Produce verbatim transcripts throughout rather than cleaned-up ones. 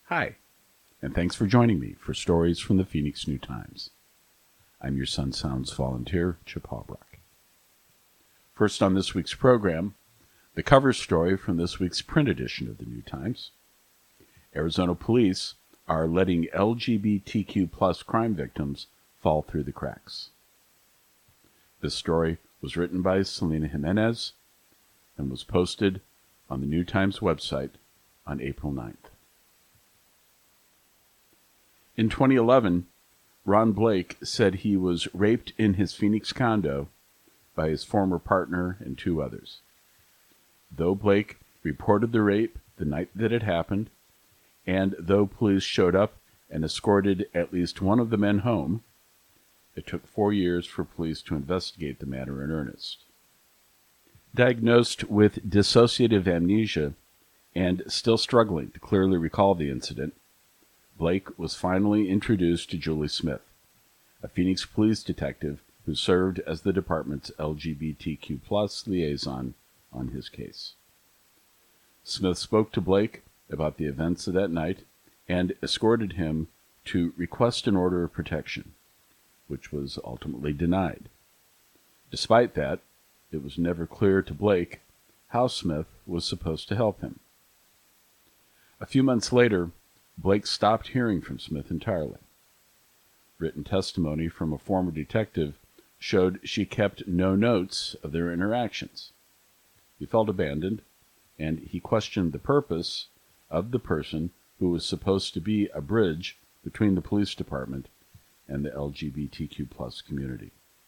Hi, and thanks for joining me for Stories from the Phoenix New Times. I'm your Sun Sounds volunteer, Chip Halbrock. First on this week's program, the cover story from this week's print edition of the New Times. Arizona police are letting L G B T Q plus crime victims fall through the cracks. This story was written by Selena Jimenez and was posted on the New Times website on April ninth. In twenty eleven, Ron Blake said he was raped in his Phoenix condo by his former partner and two others. Though Blake reported the rape the night that it happened, and though police showed up and escorted at least one of the men home, it took four years for police to investigate the matter in earnest. Diagnosed with dissociative amnesia and still struggling to clearly recall the incident, Blake was finally introduced to Julie Smith, a Phoenix police detective who served as the department's L G B T Q plus liaison on his case. Smith spoke to Blake about the events of that night and escorted him to request an order of protection, which was ultimately denied. Despite that, it was never clear to Blake how Smith was supposed to help him. A few months later, Blake stopped hearing from Smith entirely. Written testimony from a former detective showed she kept no notes of their interactions. He felt abandoned, and he questioned the purpose of the person who was supposed to be a bridge between the police department and the L G B T Q plus community.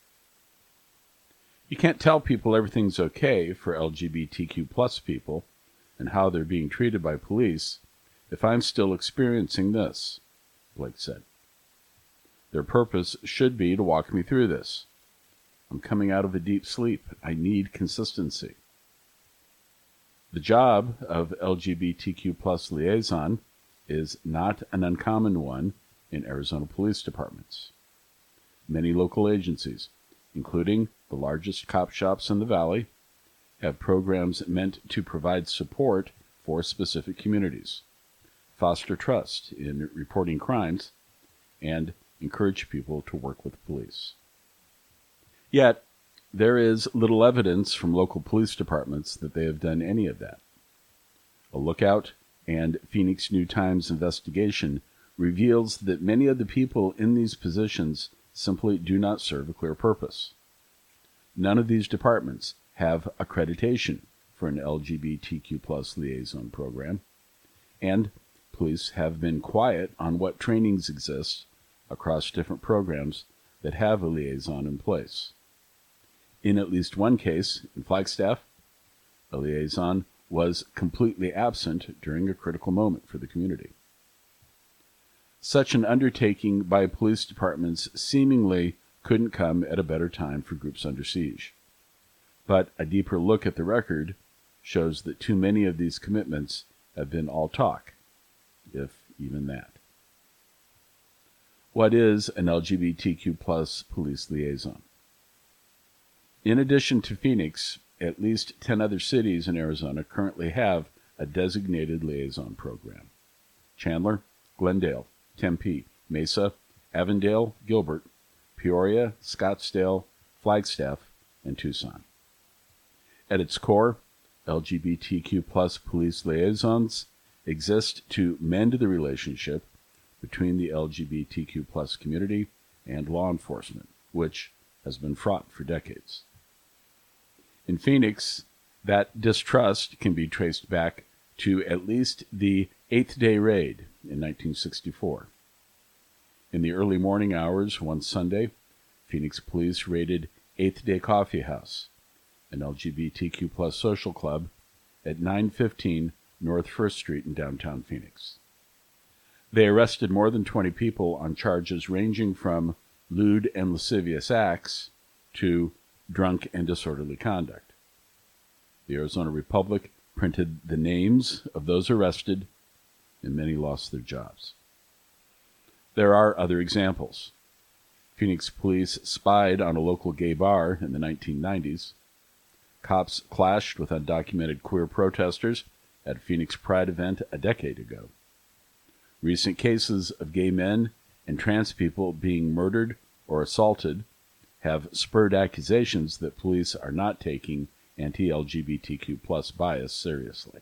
You can't tell people everything's okay for L G B T Q plus people and how they're being treated by police if I'm still experiencing this, Blake said. Their purpose should be to walk me through this. I'm coming out of a deep sleep. I need consistency. The job of L G B T Q plus liaison is not an uncommon one in Arizona police departments. Many local agencies, including the largest cop shops in the valley, have programs meant to provide support for specific communities, foster trust in reporting crimes, and encourage people to work with police. Yet, there is little evidence from local police departments that they have done any of that. A Lookout and Phoenix New Times investigation reveals that many of the people in these positions simply do not serve a clear purpose. None of these departments have accreditation for an L G B T Q plus liaison program, and police have been quiet on what trainings exist across different programs that have a liaison in place. In at least one case, in Flagstaff, a liaison was completely absent during a critical moment for the community. Such an undertaking by police departments seemingly couldn't come at a better time for groups under siege. But a deeper look at the record shows that too many of these commitments have been all talk, if even that. What is an L G B T Q plus police liaison? In addition to Phoenix, at least ten other cities in Arizona currently have a designated liaison program. Chandler, Glendale, Tempe, Mesa, Avondale, Gilbert, Peoria, Scottsdale, Flagstaff, and Tucson. At its core, L G B T Q plus police liaisons exist to mend the relationship between the L G B T Q plus community and law enforcement, which has been fraught for decades. In Phoenix, that distrust can be traced back to at least the Eighth Day Raid in nineteen sixty-four. In the early morning hours one Sunday, Phoenix police raided Eighth Day Coffee House, an L G B T Q plus social club, at nine fifteen North First Street in downtown Phoenix. They arrested more than twenty people on charges ranging from lewd and lascivious acts to drunk and disorderly conduct. The Arizona Republic printed the names of those arrested, and many lost their jobs. There are other examples. Phoenix police spied on a local gay bar in the nineteen nineties. Cops clashed with undocumented queer protesters at a Phoenix Pride event a decade ago. Recent cases of gay men and trans people being murdered or assaulted have spurred accusations that police are not taking anti-L G B T Q plus bias seriously.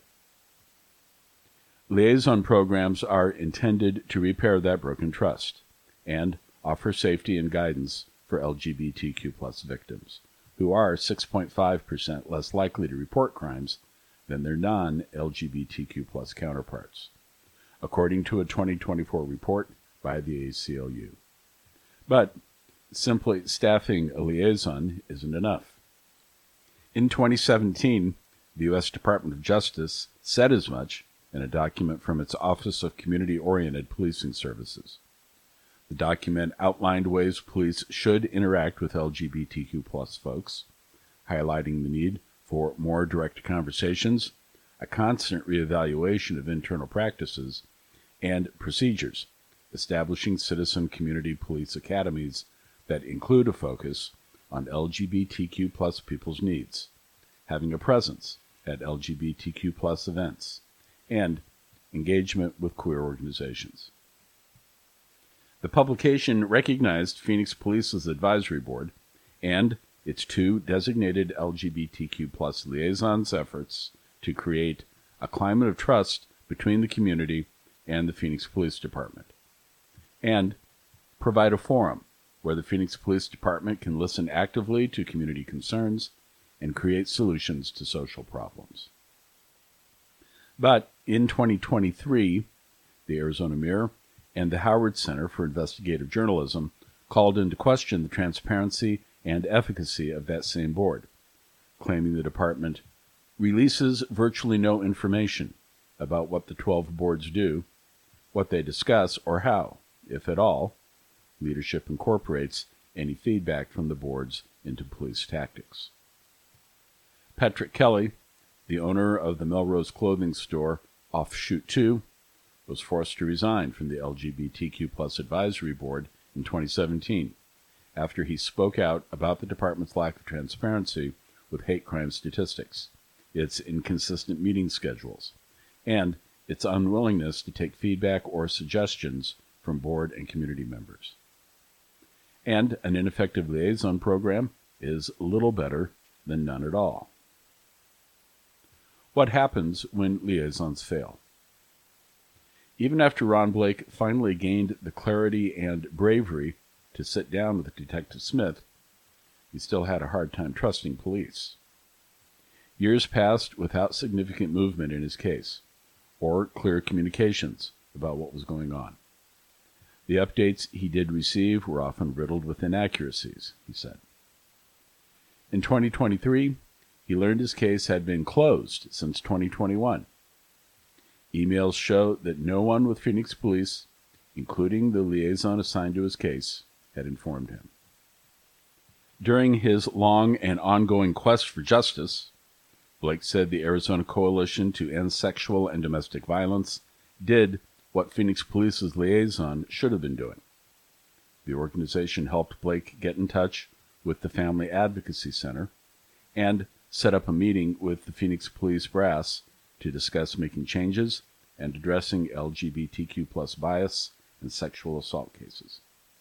Liaison programs are intended to repair that broken trust and offer safety and guidance for L G B T Q plus victims, who are six point five percent less likely to report crimes than their non-L G B T Q plus counterparts, according to a twenty twenty-four report by the A C L U. But simply staffing a liaison isn't enough. In twenty seventeen, the U S Department of Justice said as much in a document from its Office of Community-Oriented Policing Services. The document outlined ways police should interact with L G B T Q plus folks, highlighting the need for more direct conversations, a constant reevaluation of internal practices, and procedures, establishing citizen community police academies that include a focus on L G B T Q plus people's needs, having a presence at L G B T Q plus events, and engagement with queer organizations. The publication recognized Phoenix Police's advisory board and its two designated L G B T Q plus liaisons' efforts to create a climate of trust between the community and the Phoenix Police Department, and provide a forum where the Phoenix Police Department can listen actively to community concerns and create solutions to social problems. But in twenty twenty-three, the Arizona Mirror and the Howard Center for Investigative Journalism called into question the transparency and efficacy of that same board, claiming the department releases virtually no information about what the twelve boards do, what they discuss, or how, if at all, leadership incorporates any feedback from the boards into police tactics. Patrick Kelly, the owner of the Melrose clothing store Offshoot two, was forced to resign from the L G B T Q plus advisory board in twenty seventeen after he spoke out about the department's lack of transparency with hate crime statistics, its inconsistent meeting schedules, and its unwillingness to take feedback or suggestions from board and community members. And an ineffective liaison program is little better than none at all. What happens when liaisons fail? Even after Ron Blake finally gained the clarity and bravery to sit down with Detective Smith, he still had a hard time trusting police. Years passed without significant movement in his case, or clear communications about what was going on. The updates he did receive were often riddled with inaccuracies, he said. In twenty twenty-three, he learned his case had been closed since twenty twenty-one. Emails show that no one with Phoenix Police, including the liaison assigned to his case, had informed him. During his long and ongoing quest for justice, Blake said the Arizona Coalition to End Sexual and Domestic Violence did what Phoenix Police's liaison should have been doing. The organization helped Blake get in touch with the Family Advocacy Center and set up a meeting with the Phoenix Police brass to discuss making changes and addressing L G B T Q plus bias and sexual assault cases.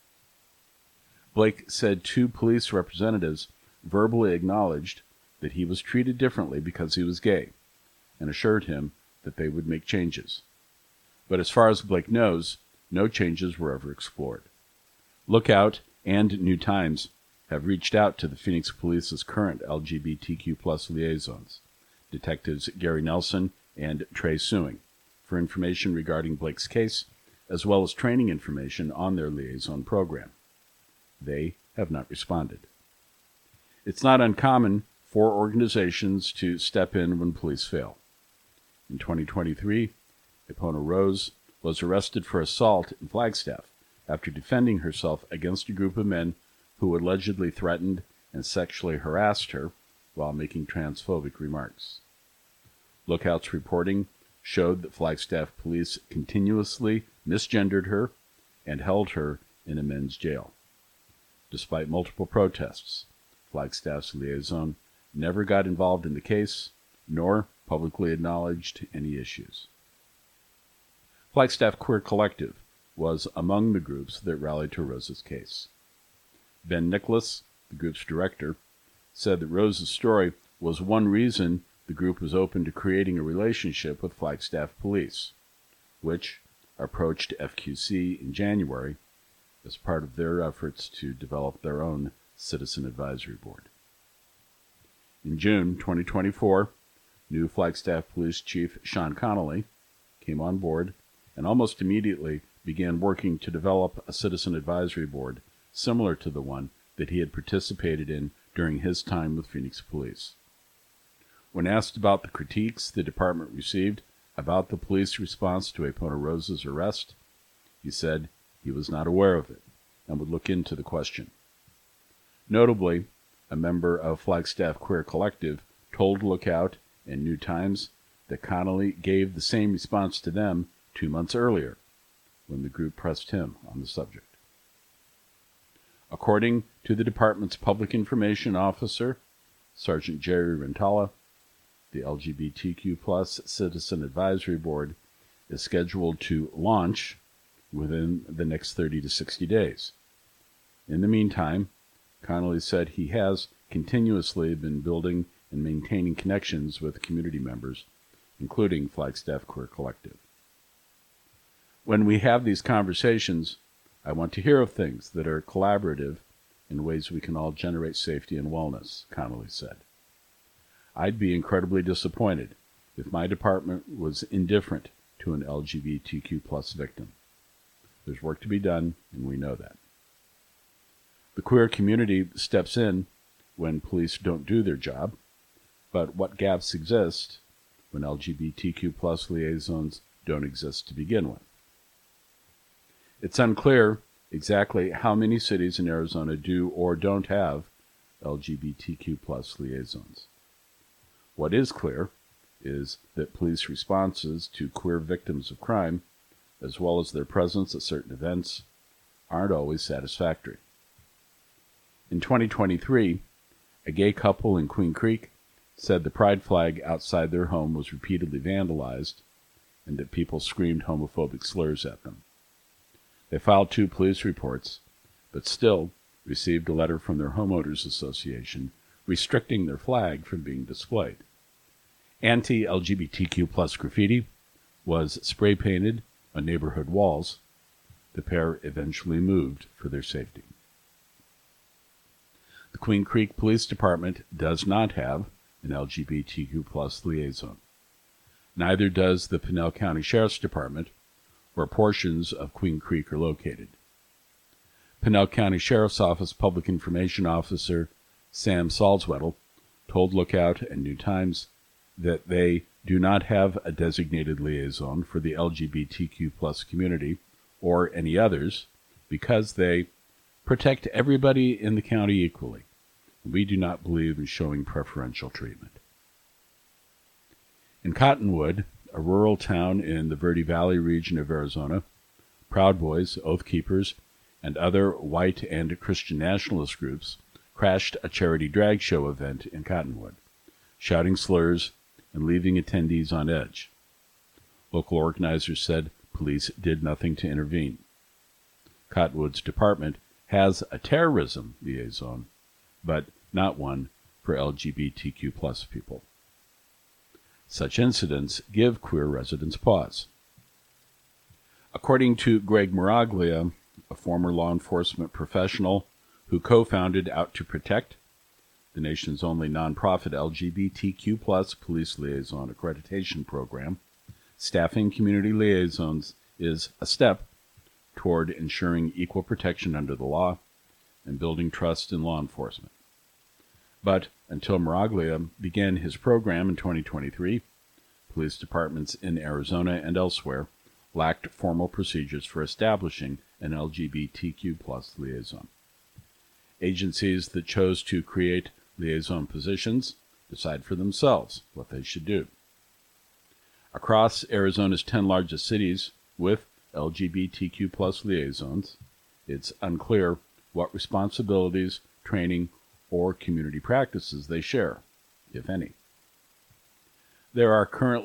Blake said two police representatives verbally acknowledged that he was treated differently because he was gay, and assured him that they would make changes. But as far as Blake knows, no changes were ever explored. Lookout and New Times have reached out to the Phoenix Police's current L G B T Q plus liaisons, Detectives Gary Nelson and Trey Sewing, for information regarding Blake's case, as well as training information on their liaison program. They have not responded. It's not uncommon for organizations to step in when police fail. In twenty twenty-three, Ipona Rose was arrested for assault in Flagstaff after defending herself against a group of men who allegedly threatened and sexually harassed her while making transphobic remarks. Lookout's reporting showed that Flagstaff police continuously misgendered her and held her in a men's jail. Despite multiple protests, Flagstaff's liaison never got involved in the case, nor publicly acknowledged any issues. Flagstaff Queer Collective was among the groups that rallied to Rose's case. Ben Nicholas, the group's director, said that Rose's story was one reason the group was open to creating a relationship with Flagstaff Police, which approached F Q C in January as part of their efforts to develop their own Citizen Advisory Board. In June twenty twenty-four, new Flagstaff Police Chief Sean Connolly came on board and almost immediately began working to develop a Citizen Advisory Board similar to the one that he had participated in during his time with Phoenix Police. When asked about the critiques the department received about the police response to Epona Rose's arrest, he said he was not aware of it and would look into the question. Notably, a member of Flagstaff Queer Collective told Lookout and New Times that Connolly gave the same response to them two months earlier, when the group pressed him on the subject. According to the department's public information officer, Sergeant Jerry Rentala, the L G B T Q plus Citizen Advisory Board is scheduled to launch within the next thirty to sixty days. In the meantime, Connolly said he has continuously been building and maintaining connections with community members, including Flagstaff Queer Collective. When we have these conversations, I want to hear of things that are collaborative in ways we can all generate safety and wellness, Connolly said. I'd be incredibly disappointed if my department was indifferent to an L G B T Q plus victim. There's work to be done, and we know that. The queer community steps in when police don't do their job, but what gaps exist when L G B T Q plus liaisons don't exist to begin with? It's unclear exactly how many cities in Arizona do or don't have L G B T Q plus liaisons. What is clear is that police responses to queer victims of crime, as well as their presence at certain events, aren't always satisfactory. In twenty twenty-three, a gay couple in Queen Creek said the pride flag outside their home was repeatedly vandalized and that people screamed homophobic slurs at them. They filed two police reports, but still received a letter from their homeowners association restricting their flag from being displayed. Anti-L G B T Q plus graffiti was spray-painted on neighborhood walls. The pair eventually moved for their safety. The Queen Creek Police Department does not have an L G B T Q plus liaison. Neither does the Pinell County Sheriff's Department, where portions of Queen Creek are located. Pinell County Sheriff's Office Public Information Officer Sam Salzwedel told Lookout and New Times that they do not have a designated liaison for the L G B T Q plus community or any others because they protect everybody in the county equally. We do not believe in showing preferential treatment. In Cottonwood, a rural town in the Verde Valley region of Arizona, Proud Boys, Oath Keepers, and other white and Christian nationalist groups crashed a charity drag show event in Cottonwood, shouting slurs and leaving attendees on edge. Local organizers said police did nothing to intervene. Cottonwood's department has a terrorism liaison, but not one for L G B T Q plus people. Such incidents give queer residents pause. According to Greg Miraglia, a former law enforcement professional who co-founded Out to Protect, the nation's only nonprofit L G B T Q plus police liaison accreditation program, staffing community liaisons is a step toward ensuring equal protection under the law and building trust in law enforcement. But until Miraglia began his program in twenty twenty-three, police departments in Arizona and elsewhere lacked formal procedures for establishing an L G B T Q plus liaison. Agencies that chose to create liaison positions decide for themselves what they should do. Across Arizona's ten largest cities with L G B T Q plus liaisons, it's unclear what responsibilities, training, or community practices they share, if any. There are currently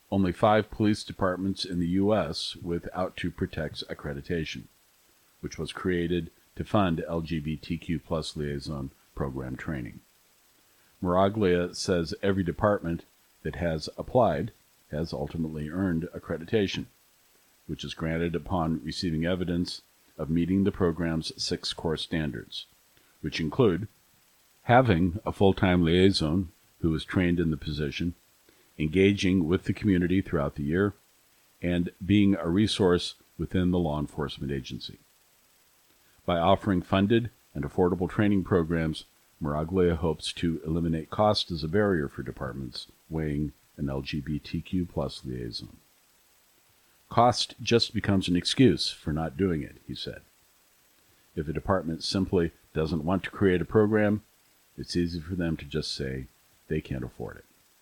only five police departments in the U S with Out to Protect accreditation, which was created to fund L G B T Q plus liaison program training. Miraglia says every department that has applied has ultimately earned accreditation, which is granted upon receiving evidence of meeting the program's six core standards, which include having a full-time liaison who is trained in the position, engaging with the community throughout the year, and being a resource within the law enforcement agency. By offering funded and affordable training programs, Miraglia hopes to eliminate cost as a barrier for departments weighing an L G B T Q plus liaison. Cost just becomes an excuse for not doing it, he said. If a department simply doesn't want to create a program, it's easy for them to just say they can't afford it.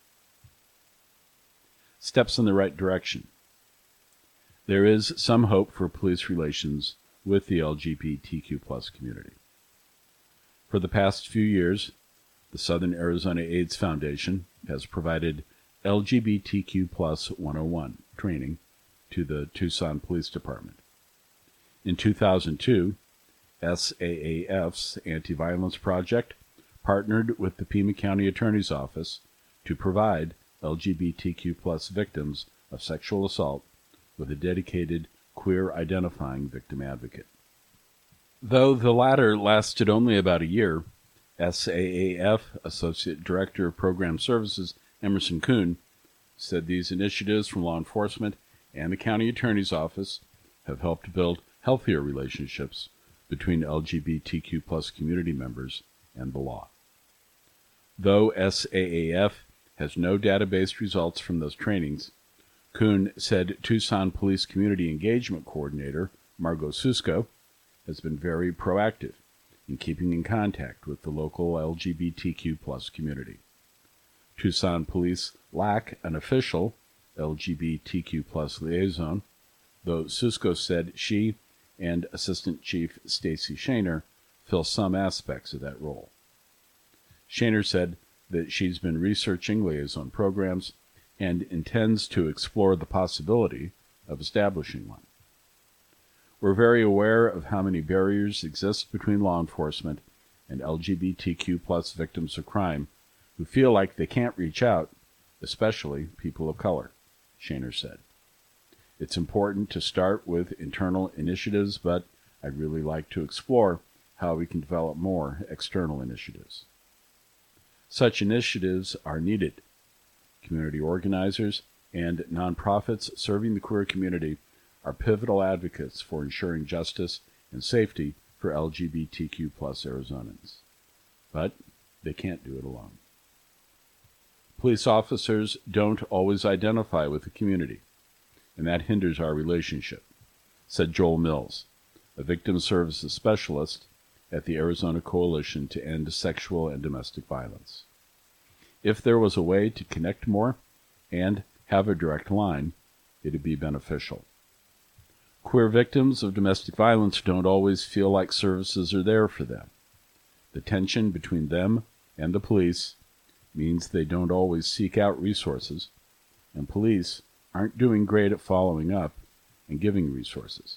Steps in the right direction. There is some hope for police relations with the L G B T Q plus community. For the past few years, the Southern Arizona AIDS Foundation has provided L G B T Q plus one oh one training to the Tucson Police Department. In two thousand two, S A A F's Anti-Violence Project partnered with the Pima County Attorney's Office to provide L G B T Q plus victims of sexual assault with a dedicated queer identifying victim advocate. Though the latter lasted only about a year, S A A F Associate Director of Program Services Emerson Kuhn said these initiatives from law enforcement and the county attorney's office have helped build healthier relationships between L G B T Q plus community members and the law. Though S A A F has no database results from those trainings, Kuhn said Tucson Police Community Engagement Coordinator Margot Susko has been very proactive in keeping in contact with the local L G B T Q plus community. Tucson Police lack an official L G B T Q plus liaison, though Susko said she and Assistant Chief Stacy Shaner fill some aspects of that role. Shaner said that she's been researching liaison programs and intends to explore the possibility of establishing one. We're very aware of how many barriers exist between law enforcement and L G B T Q plus victims of crime who feel like they can't reach out, especially people of color, Shaner said. It's important to start with internal initiatives, but I'd really like to explore how we can develop more external initiatives. Such initiatives are needed. Community organizers and nonprofits serving the queer community are pivotal advocates for ensuring justice and safety for L G B T Q plus Arizonans. But they can't do it alone. Police officers don't always identify with the community, and that hinders our relationship, said Joel Mills, a victim services specialist at the Arizona Coalition to End Sexual and Domestic Violence. If there was a way to connect more and have a direct line, it would be beneficial. Queer victims of domestic violence don't always feel like services are there for them. The tension between them and the police means they don't always seek out resources, and police aren't doing great at following up and giving resources.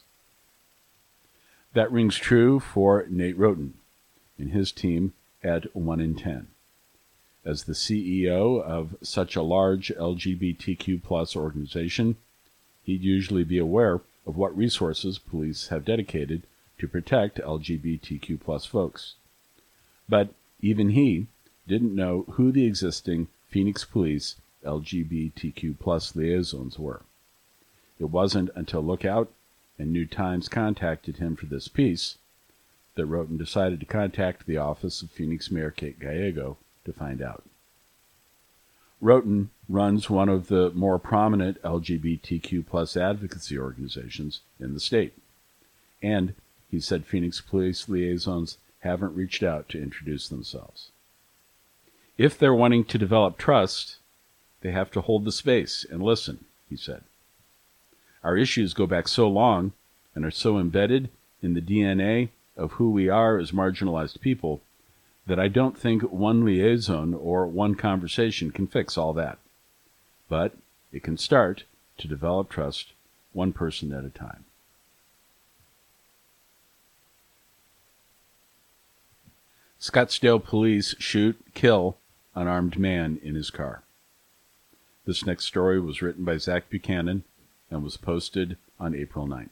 That rings true for Nate Roten and his team at one in ten. As the C E O of such a large L G B T Q plus organization, he'd usually be aware of what resources police have dedicated to protect L G B T Q plus folks. But even he didn't know who the existing Phoenix Police L G B T Q plus liaisons were. It wasn't until Lookout and New Times contacted him for this piece that Roten decided to contact the office of Phoenix Mayor Kate Gallego to find out. Roten runs one of the more prominent L G B T Q plus advocacy organizations in the state, and he said Phoenix police liaisons haven't reached out to introduce themselves. If they're wanting to develop trust, they have to hold the space and listen, he said. Our issues go back so long and are so embedded in the D N A of who we are as marginalized people that I don't think one liaison or one conversation can fix all that. But it can start to develop trust one person at a time. Scottsdale police shoot, kill unarmed man in his car. This next story was written by Zach Buchanan and was posted on April ninth.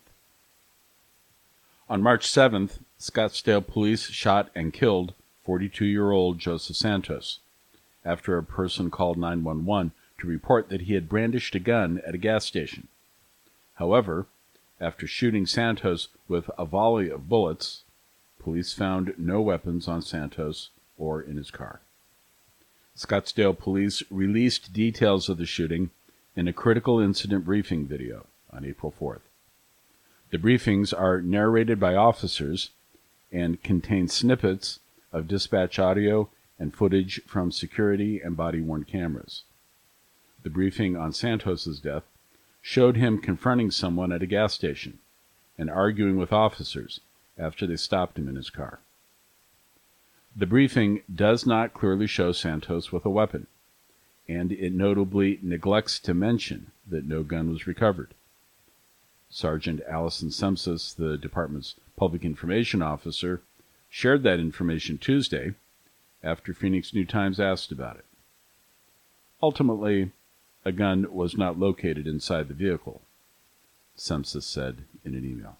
On March seventh, Scottsdale police shot and killed forty-two-year-old Joseph Santos after a person called nine one one to report that he had brandished a gun at a gas station. However, after shooting Santos with a volley of bullets, police found no weapons on Santos or in his car. Scottsdale police released details of the shooting in a critical incident briefing video on April fourth. The briefings are narrated by officers and contain snippets of dispatch audio and footage from security and body-worn cameras. The briefing on Santos's death showed him confronting someone at a gas station and arguing with officers after they stopped him in his car. The briefing does not clearly show Santos with a weapon, and it notably neglects to mention that no gun was recovered. Sergeant Allison Semsis, the department's public information officer, shared that information Tuesday after Phoenix New Times asked about it. Ultimately, a gun was not located inside the vehicle, Semsis said in an email.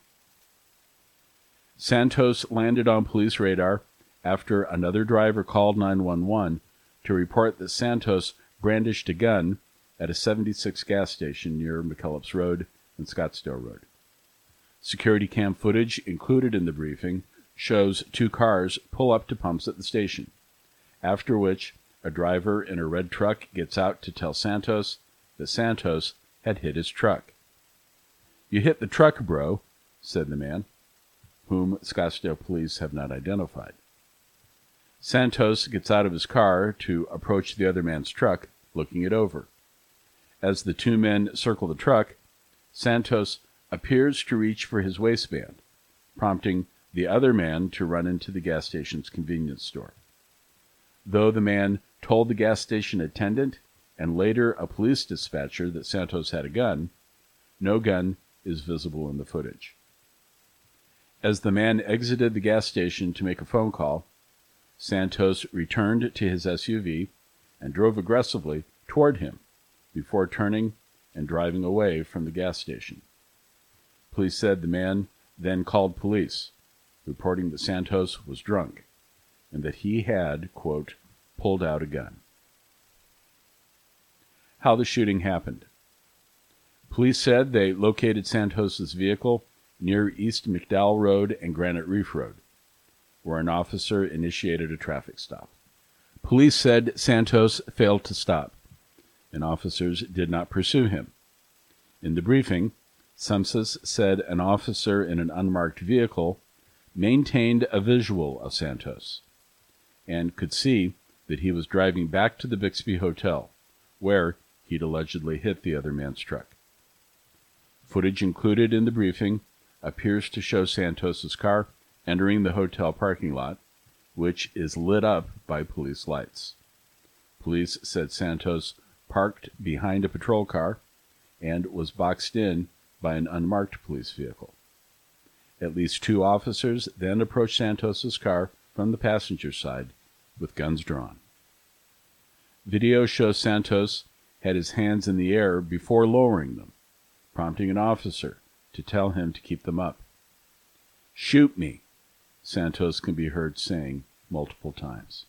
Santos landed on police radar after another driver called nine one one to report that Santos brandished a gun at a seventy-six gas station near McKellips Road and Scottsdale Road. Security cam footage included in the briefing shows two cars pull up to pumps at the station, after which a driver in a red truck gets out to tell Santos that Santos had hit his truck. "You hit the truck, bro," said the man, whom Scottsdale police have not identified. Santos gets out of his car to approach the other man's truck, looking it over. As the two men circle the truck, Santos appears to reach for his waistband, prompting the other man to run into the gas station's convenience store. Though the man told the gas station attendant and later a police dispatcher that Santos had a gun, no gun is visible in the footage. As the man exited the gas station to make a phone call, Santos returned to his S U V and drove aggressively toward him before turning and driving away from the gas station. Police said the man then called police, reporting that Santos was drunk and that he had, quote, pulled out a gun. How the shooting happened. Police said they located Santos's vehicle near East McDowell Road and Granite Reef Road, where an officer initiated a traffic stop. Police said Santos failed to stop, and officers did not pursue him. In the briefing, Semsis said an officer in an unmarked vehicle maintained a visual of Santos and could see that he was driving back to the Bixby Hotel, where he'd allegedly hit the other man's truck. Footage included in the briefing appears to show Santos's car entering the hotel parking lot, which is lit up by police lights. Police said Santos parked behind a patrol car and was boxed in by an unmarked police vehicle. At least two officers then approached Santos's car from the passenger side with guns drawn. Video shows Santos had his hands in the air before lowering them, prompting an officer to tell him to keep them up. "Shoot me," Santos can be heard saying multiple times.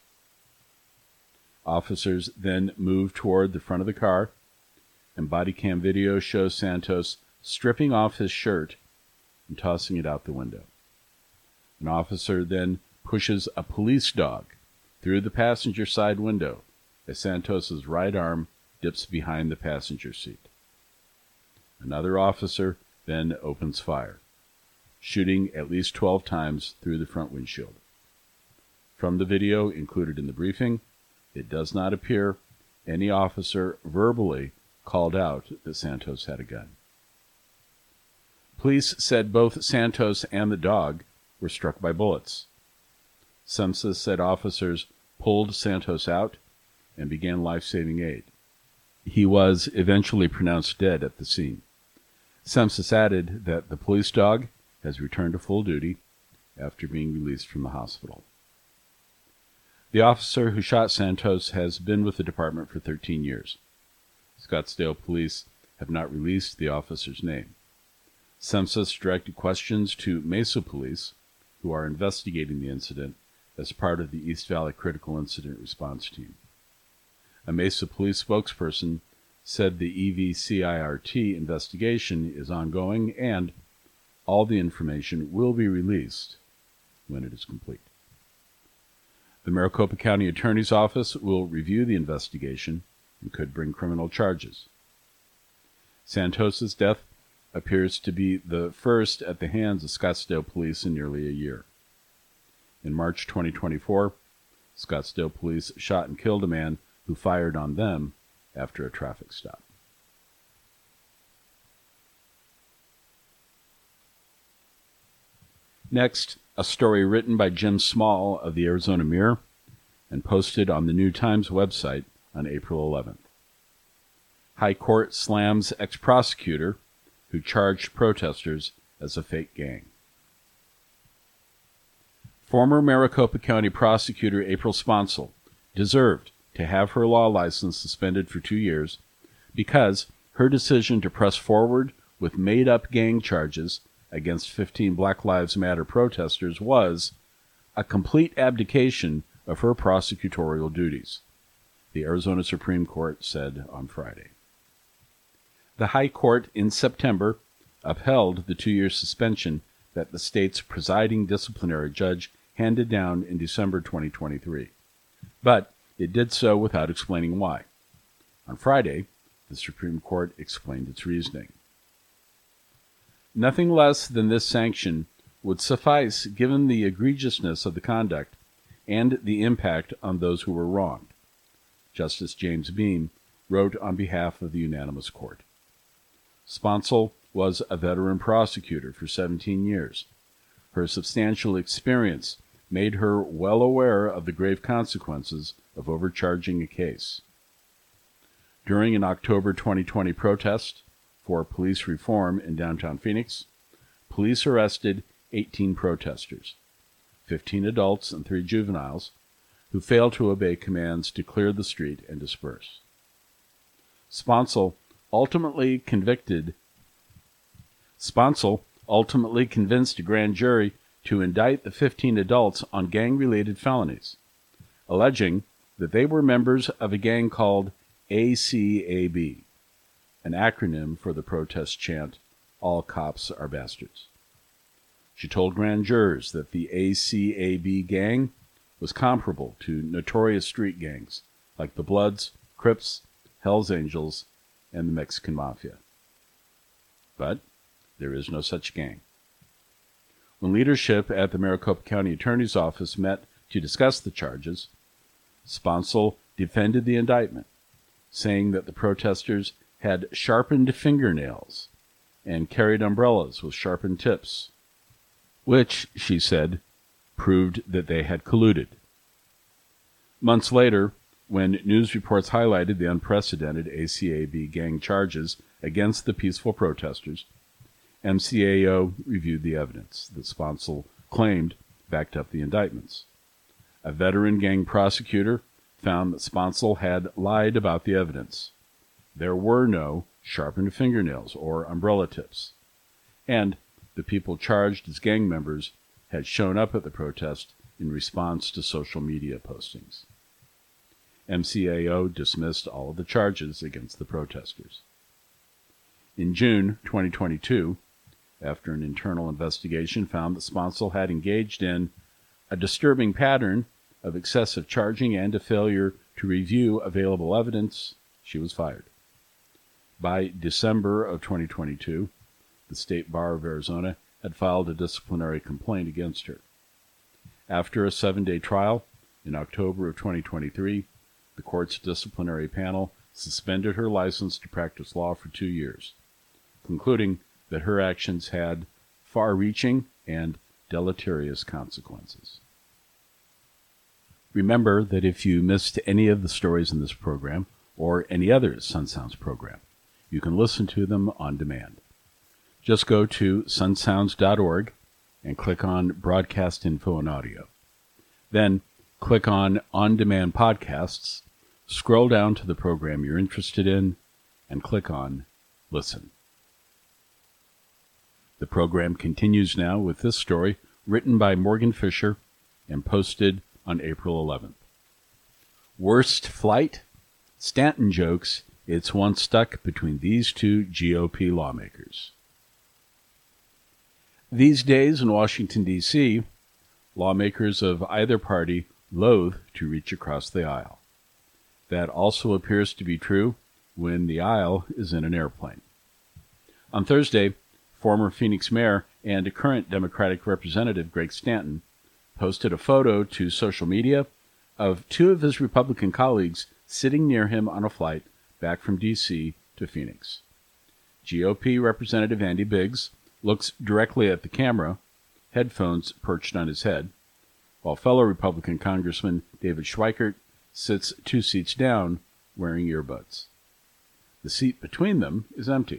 Officers then moved toward the front of the car, and body cam video shows Santos stripping off his shirt and tossing it out the window. An officer then pushes a police dog through the passenger side window as Santos's right arm dips behind the passenger seat. Another officer then opens fire, shooting at least twelve times through the front windshield. From the video included in the briefing, it does not appear any officer verbally called out that Santos had a gun. Police said both Santos and the dog were struck by bullets. Semsis said officers pulled Santos out and began life-saving aid. He was eventually pronounced dead at the scene. Semsis added that the police dog has returned to full duty after being released from the hospital. The officer who shot Santos has been with the department for thirteen years. Scottsdale police have not released the officer's name. Semsis directed questions to Mesa Police, who are investigating the incident as part of the East Valley Critical Incident Response Team. A Mesa Police spokesperson said the E V C I R T investigation is ongoing and all the information will be released when it is complete. The Maricopa County Attorney's Office will review the investigation and could bring criminal charges. Santos's death appears to be the first at the hands of Scottsdale police in nearly a year. In March twenty twenty-four, Scottsdale police shot and killed a man who fired on them after a traffic stop. Next, a story written by Jim Small of the Arizona Mirror and posted on the New Times website on April eleventh. High Court slams ex-prosecutor who charged protesters as a fake gang. Former Maricopa County prosecutor April Sponsel deserved to have her law license suspended for two years because her decision to press forward with made-up gang charges against fifteen Black Lives Matter protesters was a complete abdication of her prosecutorial duties, the Arizona Supreme Court said on Friday. The High Court in September upheld the two-year suspension that the state's presiding disciplinary judge handed down in December twenty twenty-three, but it did so without explaining why. On Friday, the Supreme Court explained its reasoning. Nothing less than this sanction would suffice given the egregiousness of the conduct and the impact on those who were wronged, Justice James Beam wrote on behalf of the unanimous court. Sponsel was a veteran prosecutor for seventeen years. Her substantial experience made her well aware of the grave consequences of overcharging a case. During an October twenty twenty protest for police reform in downtown Phoenix, police arrested eighteen protesters, fifteen adults and three juveniles, who failed to obey commands to clear the street and disperse. Sponsel ultimately convicted Sponsel ultimately convinced a grand jury to indict the fifteen adults on gang-related felonies, alleging that they were members of a gang called A C A B, an acronym for the protest chant, "All Cops Are Bastards." She told grand jurors that the A C A B gang was comparable to notorious street gangs like the Bloods, Crips, Hells Angels, and the Mexican Mafia. But there is no such gang. When leadership at the Maricopa County Attorney's Office met to discuss the charges, Sponsel defended the indictment, saying that the protesters had sharpened fingernails and carried umbrellas with sharpened tips, which, she said, proved that they had colluded. Months later, when news reports highlighted the unprecedented A C A B gang charges against the peaceful protesters, M C A O reviewed the evidence that Sponsel claimed backed up the indictments. A veteran gang prosecutor found that Sponsel had lied about the evidence. There were no sharpened fingernails or umbrella tips, and the people charged as gang members had shown up at the protest in response to social media postings. M C A O dismissed all of the charges against the protesters. In June twenty twenty-two, after an internal investigation found that Sponsel had engaged in a disturbing pattern of excessive charging and a failure to review available evidence, she was fired. By December of twenty twenty-two, the State Bar of Arizona had filed a disciplinary complaint against her. After a seven-day trial, in October of twenty twenty-three, the court's disciplinary panel suspended her license to practice law for two years, concluding that her actions had far-reaching and deleterious consequences. Remember that if you missed any of the stories in this program, or any other Sun Sounds program. You can listen to them on demand. Just go to sun sounds dot org and click on Broadcast Info and Audio. Then click on On Demand Podcasts, scroll down to the program you're interested in, and click on Listen. The program continues now with this story written by Morgan Fisher and posted on April eleventh. Worst flight? Stanton jokes it's one stuck between these two G O P lawmakers. These days in Washington, D C, lawmakers of either party loathe to reach across the aisle. That also appears to be true when the aisle is in an airplane. On Thursday, former Phoenix mayor and current Democratic Representative Greg Stanton posted a photo to social media of two of his Republican colleagues sitting near him on a flight back from D C to Phoenix. G O P Representative Andy Biggs looks directly at the camera, headphones perched on his head, while fellow Republican Congressman David Schweikert sits two seats down wearing earbuds. The seat between them is empty.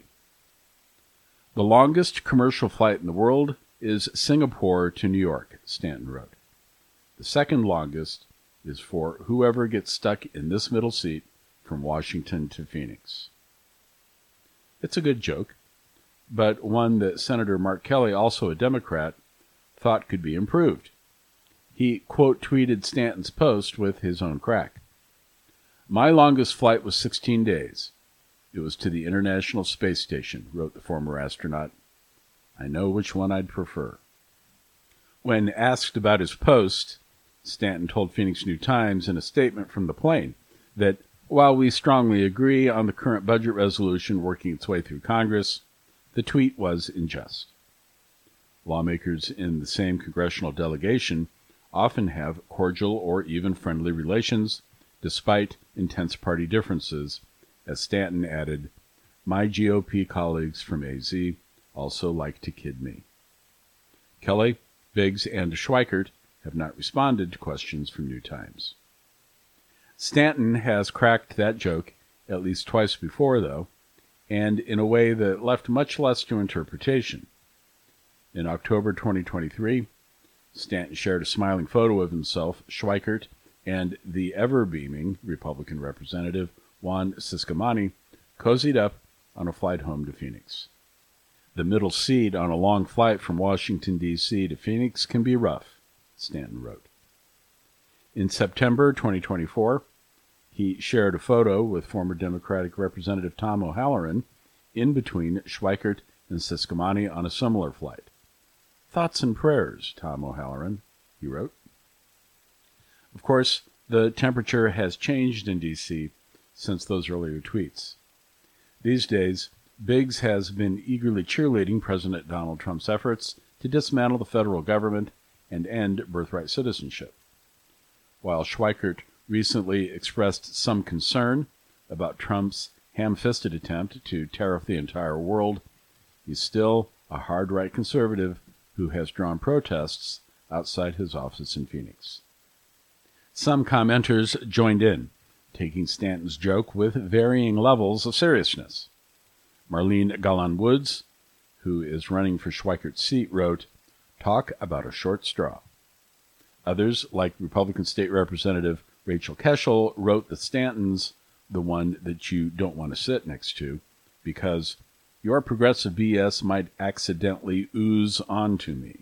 The longest commercial flight in the world is Singapore to New York, Stanton wrote. The second longest is for whoever gets stuck in this middle seat from Washington to Phoenix. It's a good joke, but one that Senator Mark Kelly, also a Democrat, thought could be improved. He quote tweeted Stanton's post with his own crack. My longest flight was sixteen days. It was to the International Space Station, wrote the former astronaut. I know which one I'd prefer. When asked about his post, Stanton told Phoenix New-Times in a statement from the plane that while we strongly agree on the current budget resolution working its way through Congress, the tweet was in jest. Lawmakers in the same congressional delegation often have cordial or even friendly relations, despite intense party differences, as Stanton added, my G O P colleagues from A Z also like to kid me. Kelly, Biggs, and Schweikert have not responded to questions from New-Times. Stanton has cracked that joke at least twice before, though, and in a way that left much less to interpretation. In October twenty twenty-three, Stanton shared a smiling photo of himself, Schweikert, and the ever-beaming Republican representative Juan Ciscomani cozied up on a flight home to Phoenix. The middle seat on a long flight from Washington, D C to Phoenix can be rough, Stanton wrote. In September twenty twenty-four, he shared a photo with former Democratic Representative Tom O'Halloran in between Schweikert and Ciscomani on a similar flight. Thoughts and prayers, Tom O'Halloran, he wrote. Of course, the temperature has changed in D C since those earlier tweets. These days, Biggs has been eagerly cheerleading President Donald Trump's efforts to dismantle the federal government and end birthright citizenship. While Schweikert recently expressed some concern about Trump's ham-fisted attempt to tariff the entire world, he's still a hard-right conservative who has drawn protests outside his office in Phoenix. Some commenters joined in, taking Stanton's joke with varying levels of seriousness. Marlene Galan-Woods, who is running for Schweikert's seat, wrote, "Talk about a short straw." Others, like Republican State Representative Rachel Keschel, wrote that Stanton's the one that you don't want to sit next to because your progressive B S might accidentally ooze onto me.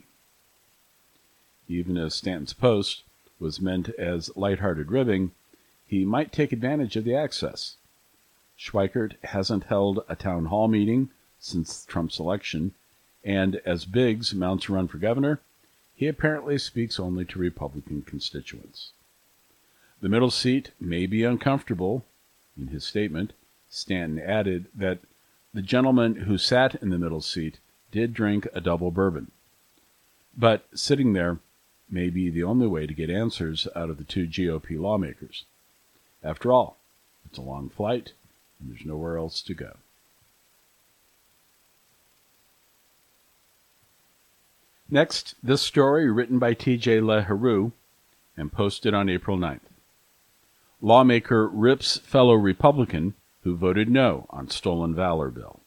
Even as Stanton's post was meant as lighthearted ribbing, he might take advantage of the access. Schweikert hasn't held a town hall meeting since Trump's election, and as Biggs mounts a run for governor, he apparently speaks only to Republican constituents. The middle seat may be uncomfortable. In his statement, Stanton added that the gentleman who sat in the middle seat did drink a double bourbon. But sitting there may be the only way to get answers out of the two G O P lawmakers. After all, it's a long flight, and there's nowhere else to go. Next, this story written by T J LaHaru and posted on April ninth. Lawmaker rips fellow Republican who voted no on stolen valor bill.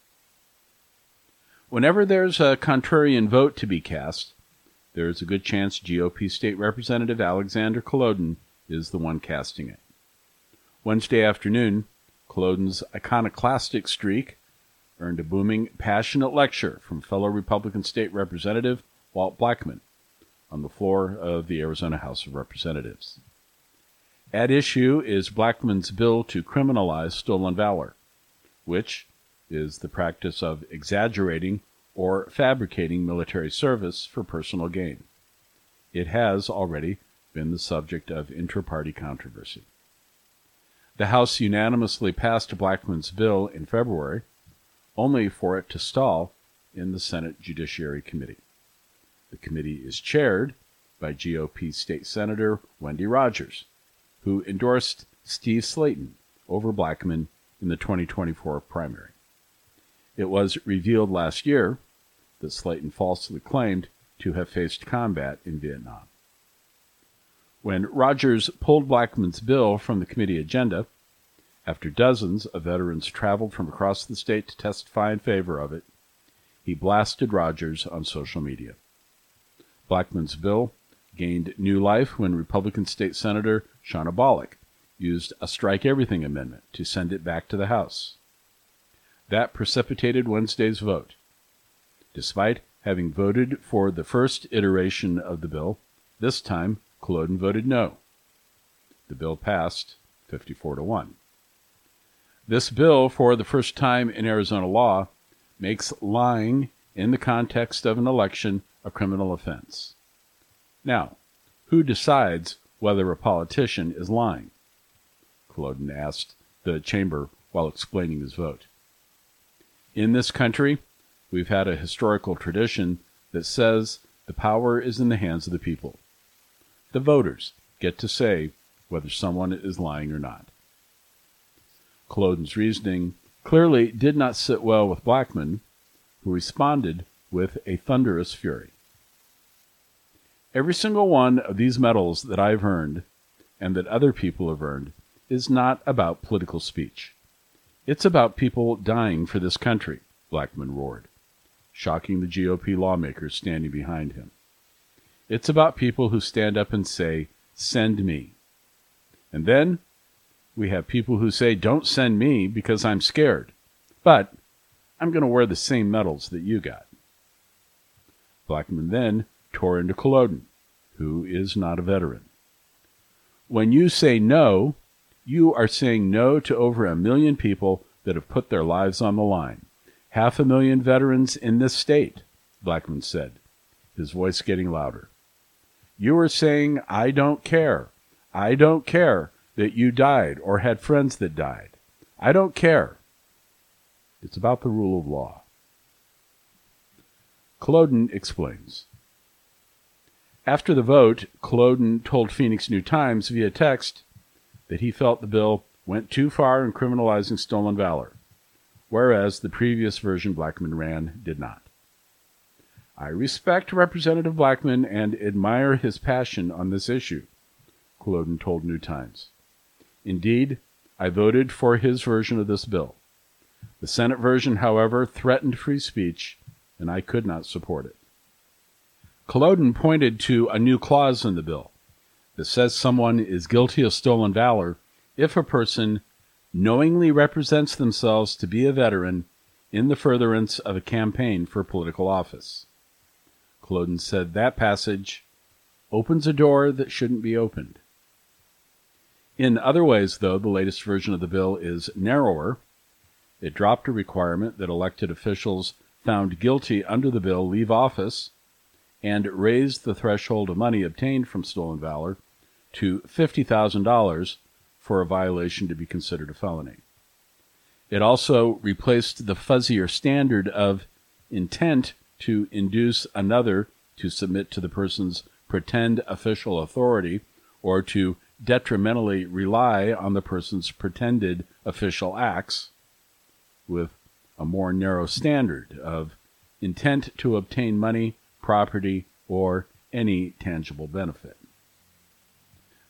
Whenever there's a contrarian vote to be cast, there is a good chance G O P State Representative Alexander Kolodin is the one casting it. Wednesday afternoon, Kolodin's iconoclastic streak earned a booming, passionate lecture from fellow Republican State Representative Walt Blackman on the floor of the Arizona House of Representatives. At issue is Blackman's bill to criminalize stolen valor, which is the practice of exaggerating or fabricating military service for personal gain. It has already been the subject of intra-party controversy. The House unanimously passed Blackman's bill in February, only for it to stall in the Senate Judiciary Committee. The committee is chaired by G O P State Senator Wendy Rogers, who endorsed Steve Slaton over Blackman in the twenty twenty-four primary. It was revealed last year that Slaton falsely claimed to have faced combat in Vietnam. When Rogers pulled Blackman's bill from the committee agenda, after dozens of veterans traveled from across the state to testify in favor of it, he blasted Rogers on social media. Blackman's bill gained new life when Republican State Senator Shauna Bollock used a strike everything amendment to send it back to the House. That precipitated Wednesday's vote. Despite having voted for the first iteration of the bill, this time Kolodin voted no. The bill passed fifty-four to one. This bill, for the first time in Arizona law, makes lying in the context of an election a criminal offense. Now, who decides whether a politician is lying? Kolodin asked the chamber while explaining his vote. In this country, we've had a historical tradition that says the power is in the hands of the people. The voters get to say whether someone is lying or not. Kolodin's reasoning clearly did not sit well with Blackman, who responded with a thunderous fury. Every single one of these medals that I've earned, and that other people have earned, is not about political speech. It's about people dying for this country, Blackman roared, shocking the G O P lawmakers standing behind him. It's about people who stand up and say, "Send me." And then we have people who say, "Don't send me because I'm scared, but I'm going to wear the same medals that you got." Blackman then tore into Kolodin, who is not a veteran. When you say no, you are saying no to over a million people that have put their lives on the line. Half a million veterans in this state, Blackman said, his voice getting louder. You are saying, I don't care. I don't care that you died or had friends that died. I don't care. It's about the rule of law. Kolodin explains. After the vote, Kolodin told Phoenix New-Times via text that he felt the bill went too far in criminalizing stolen valor, whereas the previous version Blackman ran did not. I respect Representative Blackman and admire his passion on this issue, Kolodin told New-Times. Indeed, I voted for his version of this bill. The Senate version, however, threatened free speech, and I could not support it. Kolodin pointed to a new clause in the bill that says someone is guilty of stolen valor if a person knowingly represents themselves to be a veteran in the furtherance of a campaign for political office. Kolodin said that passage opens a door that shouldn't be opened. In other ways, though, the latest version of the bill is narrower. It dropped a requirement that elected officials found guilty under the bill leave office and raised the threshold of money obtained from stolen valor to fifty thousand dollars for a violation to be considered a felony. It also replaced the fuzzier standard of intent to induce another to submit to the person's pretend official authority or to detrimentally rely on the person's pretended official acts, with a more narrow standard of intent to obtain money, property, or any tangible benefit.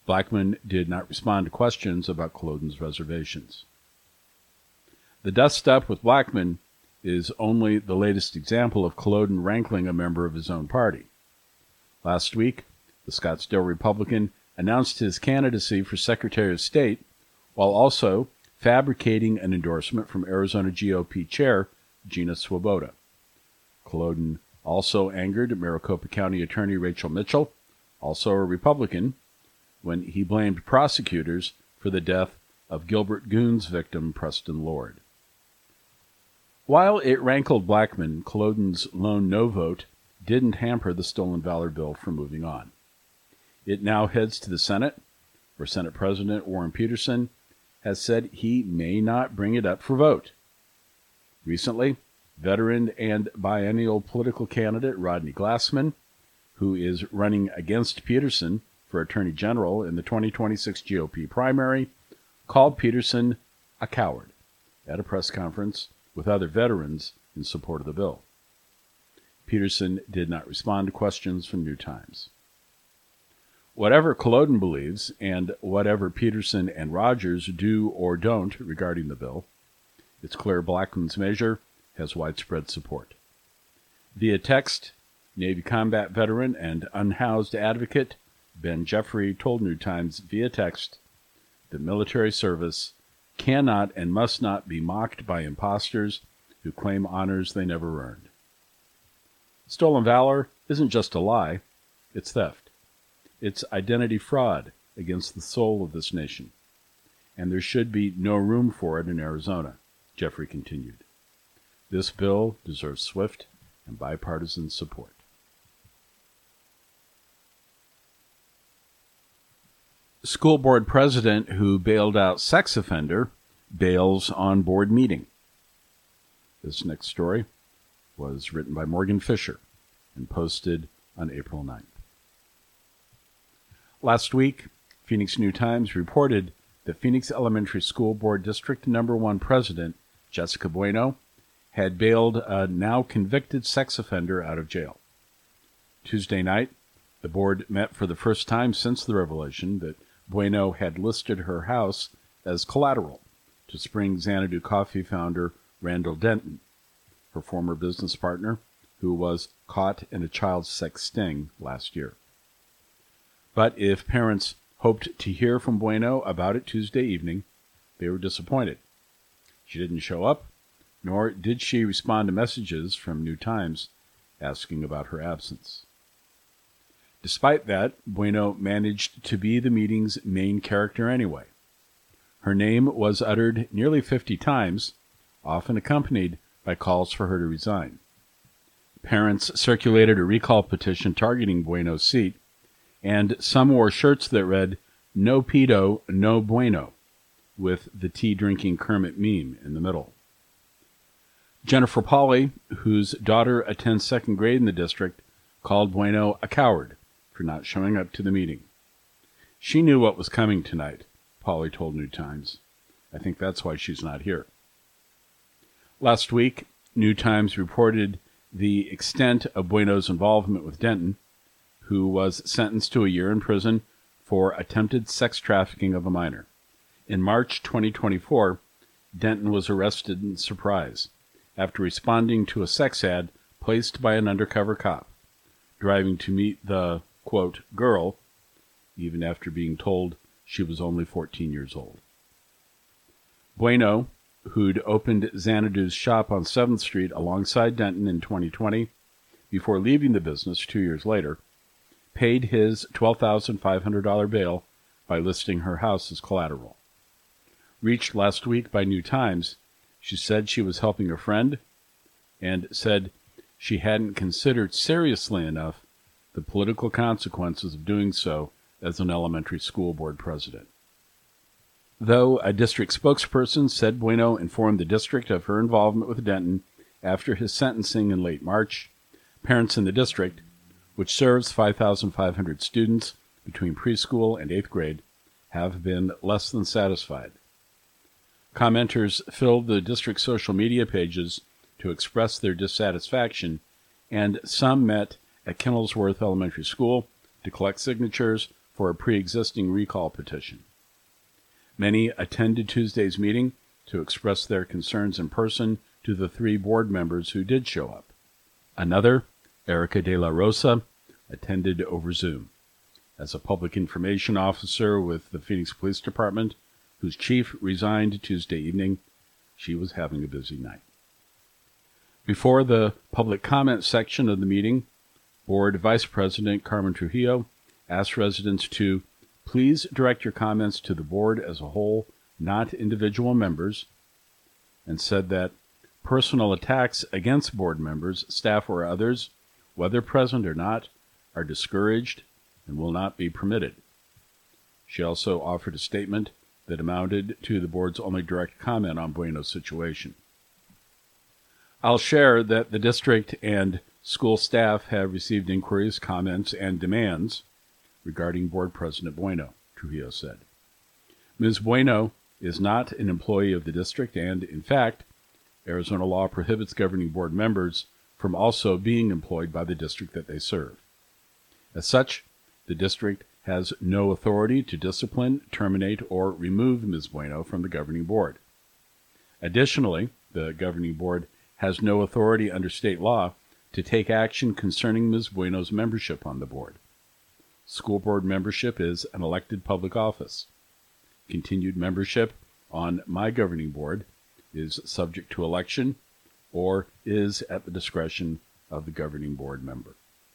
Blackmun did not respond to questions about Culloden's reservations. The dust-up with Blackmun is only the latest example of Culloden rankling a member of his own party. Last week, the Scottsdale Republican announced his candidacy for Secretary of State while also fabricating an endorsement from Arizona G O P Chair Gina Swoboda. Culloden also angered Maricopa County Attorney Rachel Mitchell, also a Republican, when he blamed prosecutors for the death of Gilbert Goon's victim, Preston Lord. While it rankled Blackmun, Culloden's lone no vote didn't hamper the Stolen Valor bill from moving on. It now heads to the Senate, where Senate President Warren Peterson has said he may not bring it up for vote. Recently, veteran and biennial political candidate Rodney Glassman, who is running against Peterson for Attorney General in the twenty twenty-six G O P primary, called Peterson a coward at a press conference with other veterans in support of the bill. Peterson did not respond to questions from New Times. Whatever Culloden believes, and whatever Peterson and Rogers do or don't regarding the bill, it's clear Blackmun's measure has widespread support. Via text, Navy combat veteran and unhoused advocate Ben Jeffrey told New Times via text that military service cannot and must not be mocked by imposters who claim honors they never earned. Stolen valor isn't just a lie, it's theft. It's identity fraud against the soul of this nation, and there should be no room for it in Arizona, Jeffrey continued. This bill deserves swift and bipartisan support. School board president who bailed out sex offender bails on board meeting. This next story was written by Morgan Fisher and posted on April ninth. Last week, Phoenix New-Times reported that Phoenix Elementary School Board District Number one President Jessica Bueno had bailed a now convicted sex offender out of jail. Tuesday night, the board met for the first time since the revelation that Bueno had listed her house as collateral to Spring Xanadu Coffee founder Randall Denton, her former business partner, who was caught in a child sex sting last year. But if parents hoped to hear from Bueno about it Tuesday evening, they were disappointed. She didn't show up, nor did she respond to messages from New Times asking about her absence. Despite that, Bueno managed to be the meeting's main character anyway. Her name was uttered nearly fifty times, often accompanied by calls for her to resign. Parents circulated a recall petition targeting Bueno's seat, and some wore shirts that read, "No pedo, no Bueno," with the tea-drinking Kermit meme in the middle. Jennifer Pauley, whose daughter attends second grade in the district, called Bueno a coward for not showing up to the meeting. She knew what was coming tonight, Pauley told New Times. I think that's why she's not here. Last week, New Times reported the extent of Bueno's involvement with Denton, who was sentenced to a year in prison for attempted sex trafficking of a minor. In March twenty twenty-four, Denton was arrested in surprise after responding to a sex ad placed by an undercover cop, driving to meet the, quote, girl, even after being told she was only fourteen years old. Bueno, who'd opened Xanadu's shop on seventh Street alongside Denton in twenty twenty, before leaving the business two years later, paid his twelve thousand five hundred dollars bail by listing her house as collateral. Reached last week by New Times, she said she was helping a friend and said she hadn't considered seriously enough the political consequences of doing so as an elementary school board president. Though a district spokesperson said Bueno informed the district of her involvement with Denton after his sentencing in late March, parents in the district, which serves five thousand five hundred students between preschool and eighth grade, have been less than satisfied. Commenters filled the district's social media pages to express their dissatisfaction, and some met at Kennelsworth Elementary School to collect signatures for a pre-existing recall petition. Many attended Tuesday's meeting to express their concerns in person to the three board members who did show up. Another, Erica De La Rosa, attended over Zoom. As a public information officer with the Phoenix Police Department, whose chief resigned Tuesday evening, she was having a busy night. Before the public comment section of the meeting, Board Vice President Carmen Trujillo asked residents to please direct your comments to the board as a whole, not individual members, and said that personal attacks against board members, staff, or others, whether present or not, are discouraged and will not be permitted. She also offered a statement that amounted to the board's only direct comment on Bueno's situation. I'll share that the district and school staff have received inquiries, comments, and demands regarding Board President Bueno, Trujillo said. Miz Bueno is not an employee of the district, and, in fact, Arizona law prohibits governing board members from also being employed by the district that they serve. As such, the district has no authority to discipline, terminate, or remove Miz Bueno from the governing board. Additionally, the governing board has no authority under state law to take action concerning Miz Bueno's membership on the board. School board membership is an elected public office. Continued membership on my governing board is subject to election or is at the discretion of the governing board member.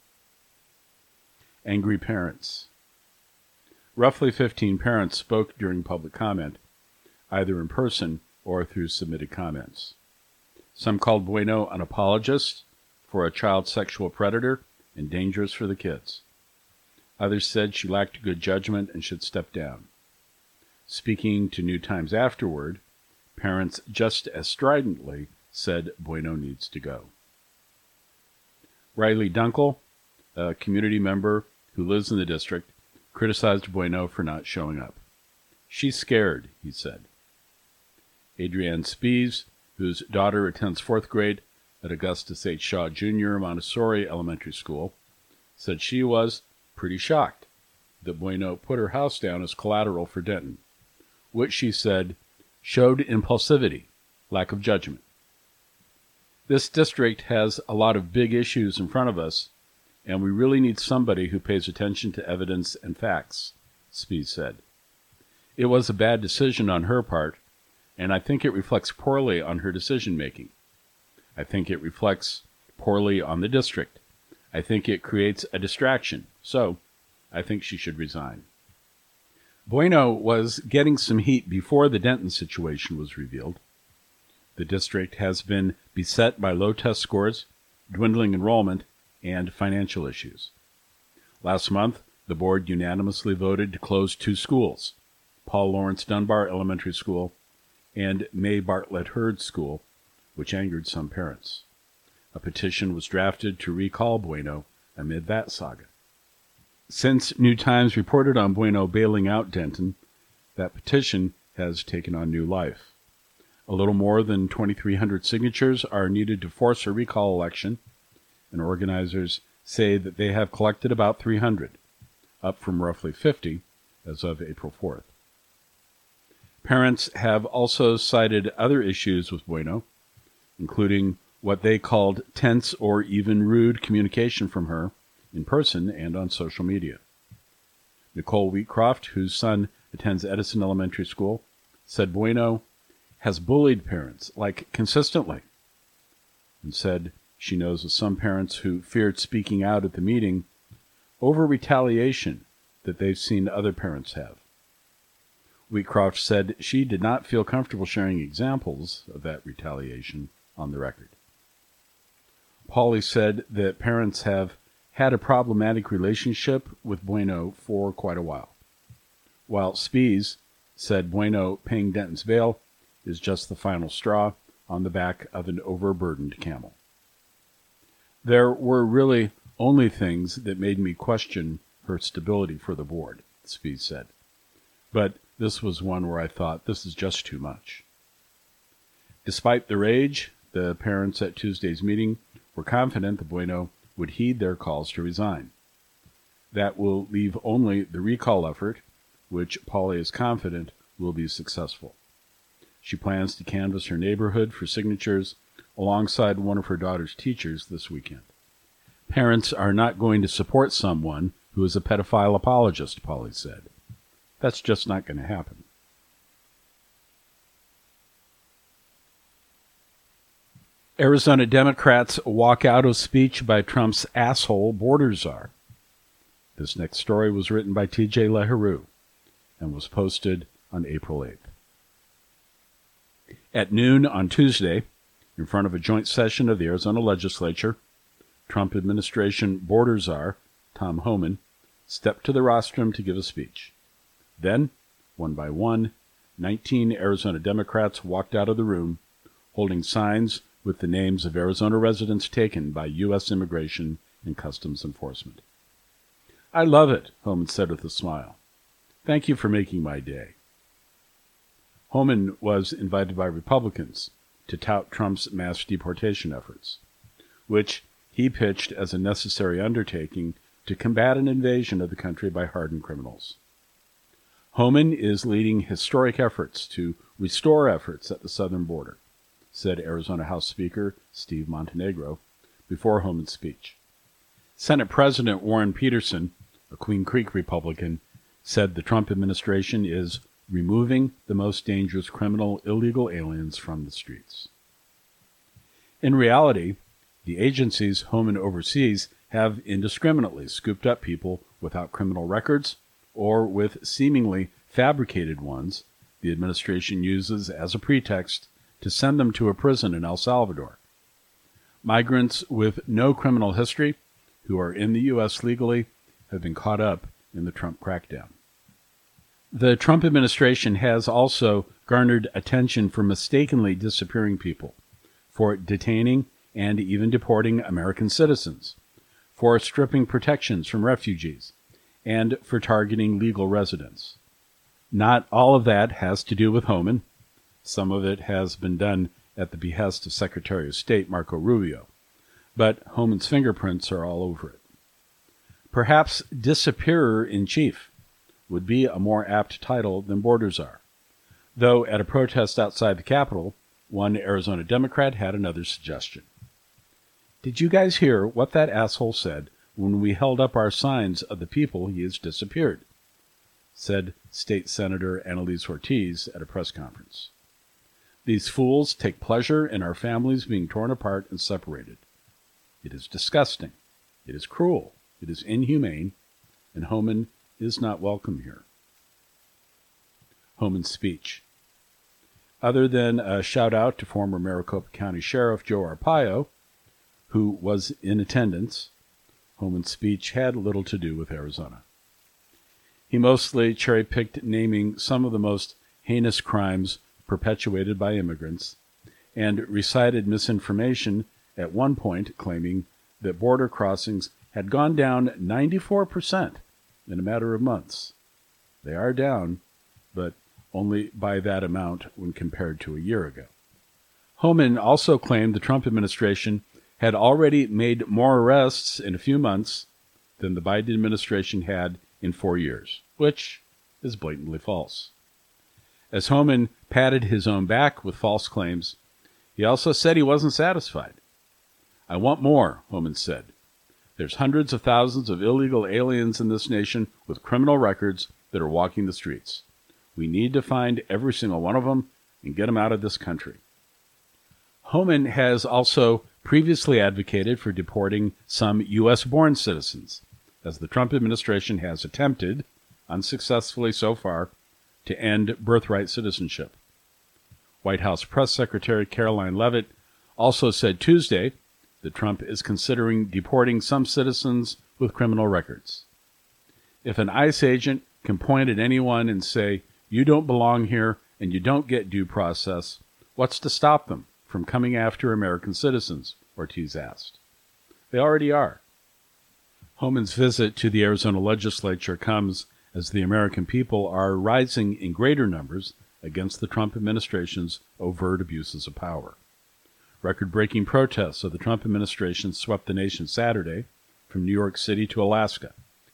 Angry parents. Roughly fifteen parents spoke during public comment, either in person or through submitted comments. Some called Bueno an apologist for a child sexual predator and dangerous for the kids. Others said she lacked good judgment and should step down. Speaking to New Times afterward, parents just as stridently said Bueno needs to go. Riley Dunkel, a community member who lives in the district, criticized Bueno for not showing up. She's scared, he said. Adrienne Spies, whose daughter attends fourth grade at Augustus H. Shaw Junior Montessori Elementary School, said she was pretty shocked that Bueno put her house down as collateral for Denton, which she said showed impulsivity, lack of judgment. This district has a lot of big issues in front of us, and we really need somebody who pays attention to evidence and facts, Spies said. It was a bad decision on her part, and I think it reflects poorly on her decision-making. I think it reflects poorly on the district. I think it creates a distraction, so I think she should resign. Bueno was getting some heat before the Denton situation was revealed. The district has been beset by low test scores, dwindling enrollment, and financial issues. Last month, the board unanimously voted to close two schools, Paul Lawrence Dunbar Elementary School and May Bartlett Hurd School, which angered some parents. A petition was drafted to recall Bueno amid that saga. Since New Times reported on Bueno bailing out Denton, that petition has taken on new life. A little more than twenty-three hundred signatures are needed to force a recall election, and organizers say that they have collected about three hundred, up from roughly fifty as of April fourth. Parents have also cited other issues with Bueno, including what they called tense or even rude communication from her in person and on social media. Nicole Wheatcroft, whose son attends Edison Elementary School, said Bueno has bullied parents, like consistently, and said she knows of some parents who feared speaking out at the meeting over retaliation that they've seen other parents have. Wheatcroft said she did not feel comfortable sharing examples of that retaliation on the record. Pauley said that parents have had a problematic relationship with Bueno for quite a while, while Spies said Bueno paying Denton's bail is just the final straw on the back of an overburdened camel. There were really only things that made me question her stability for the board, Spies said. But this was one where I thought this is just too much. Despite the rage, the parents at Tuesday's meeting were confident that Bueno would heed their calls to resign. That will leave only the recall effort, which Pauley is confident will be successful. She plans to canvass her neighborhood for signatures alongside one of her daughter's teachers this weekend. Parents are not going to support someone who is a pedophile apologist, Pauley said. That's just not going to happen. Arizona Democrats walk out of speech by Trump's asshole border czar. This next story was written by T J LaHerue and was posted on April eighth. At noon on Tuesday, in front of a joint session of the Arizona legislature, Trump administration border czar Tom Homan stepped to the rostrum to give a speech. Then, one by one, nineteen Arizona Democrats walked out of the room, holding signs with the names of Arizona residents taken by U S Immigration and Customs Enforcement. "I love it," Homan said with a smile. "Thank you for making my day." Homan was invited by Republicans to tout Trump's mass deportation efforts, which he pitched as a necessary undertaking to combat an invasion of the country by hardened criminals. Homan is leading historic efforts to restore efforts at the southern border, said Arizona House Speaker Steve Montenegro before Homan's speech. Senate President Warren Peterson, a Queen Creek Republican, said the Trump administration is removing the most dangerous criminal illegal aliens from the streets. In reality, the agencies Homan oversees have indiscriminately scooped up people without criminal records or with seemingly fabricated ones the administration uses as a pretext to send them to a prison in El Salvador. Migrants with no criminal history who are in the U S legally have been caught up in the Trump crackdown. The Trump administration has also garnered attention for mistakenly disappearing people, for detaining and even deporting American citizens, for stripping protections from refugees, and for targeting legal residents. Not all of that has to do with Homan. Some of it has been done at the behest of Secretary of State Marco Rubio, but Homan's fingerprints are all over it. Perhaps Disappearer-in-Chief would be a more apt title than border czar, though at a protest outside the Capitol, one Arizona Democrat had another suggestion. "Did you guys hear what that asshole said when we held up our signs of the people he has disappeared?" said State Senator Annalise Ortiz at a press conference. "These fools take pleasure in our families being torn apart and separated. It is disgusting. It is cruel. It is inhumane, and Homan is not welcome here." Homan's speech. Other than a shout-out to former Maricopa County Sheriff Joe Arpaio, who was in attendance, Homan's speech had little to do with Arizona. He mostly cherry-picked naming some of the most heinous crimes perpetuated by immigrants, and recited misinformation at one point claiming that border crossings had gone down ninety-four percent in a matter of months. They are down, but only by that amount when compared to a year ago. Homan also claimed the Trump administration had already made more arrests in a few months than the Biden administration had in four years, which is blatantly false. As Homan patted his own back with false claims, he also said he wasn't satisfied. "I want more," Homan said. "There's hundreds of thousands of illegal aliens in this nation with criminal records that are walking the streets. We need to find every single one of them and get them out of this country." Homan has also previously advocated for deporting some U S-born citizens, as the Trump administration has attempted, unsuccessfully so far, to end birthright citizenship. White House Press Secretary Caroline Leavitt also said Tuesday that Trump is considering deporting some citizens with criminal records. If an ICE agent can point at anyone and say, "You don't belong here and you don't get due process," what's to stop them from coming after American citizens, Ortiz asked. They already are. Homan's visit to the Arizona legislature comes as the American people are rising in greater numbers against the Trump administration's overt abuses of power. Record-breaking protests of the Trump administration swept the nation Saturday, from New York City to Alaska,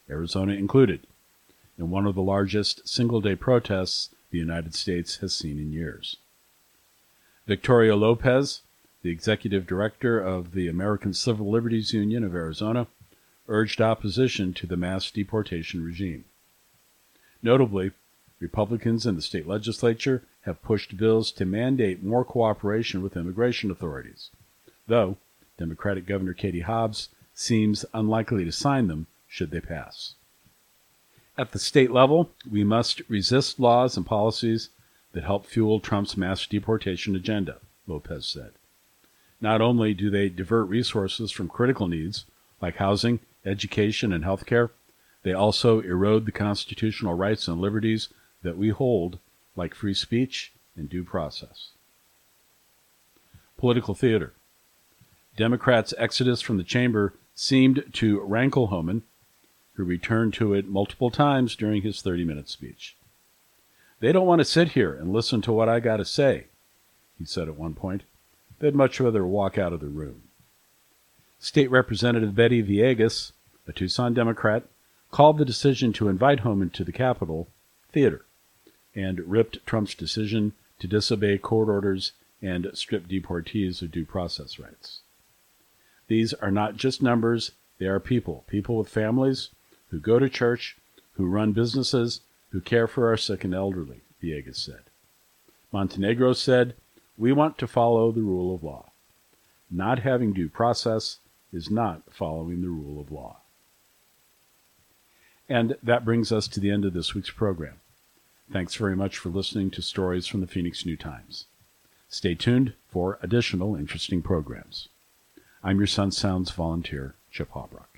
Arizona included, in one of the largest single-day protests the United States has seen in years. Victoria Lopez, the executive director of the American Civil Liberties Union of Arizona, urged opposition to the mass deportation regime. Notably, Republicans in the state legislature have pushed bills to mandate more cooperation with immigration authorities, though Democratic Governor Katie Hobbs seems unlikely to sign them should they pass. At the state level, we must resist laws and policies that help fuel Trump's mass deportation agenda, Lopez said. Not only do they divert resources from critical needs like housing, education, and health care, they also erode the constitutional rights and liberties that we hold, like free speech and due process. Political theater. Democrats' exodus from the chamber seemed to rankle Homan, who returned to it multiple times during his thirty-minute speech. They don't want to sit here and listen to what I got to say, he said at one point. They'd much rather walk out of the room. State Representative Betty Villegas, a Tucson Democrat, called the decision to invite Homan to the Capitol theater and ripped Trump's decision to disobey court orders and strip deportees of due process rights. These are not just numbers, they are people, people with families who go to church, who run businesses, who care for our sick and elderly, Villegas said. Montenegro said, "We want to follow the rule of law. Not having due process is not following the rule of law." And that brings us to the end of this week's program. Thanks very much for listening to Stories from the Phoenix New-Times. Stay tuned for additional interesting programs. I'm your Sun Sounds volunteer, Chip Hawbrock.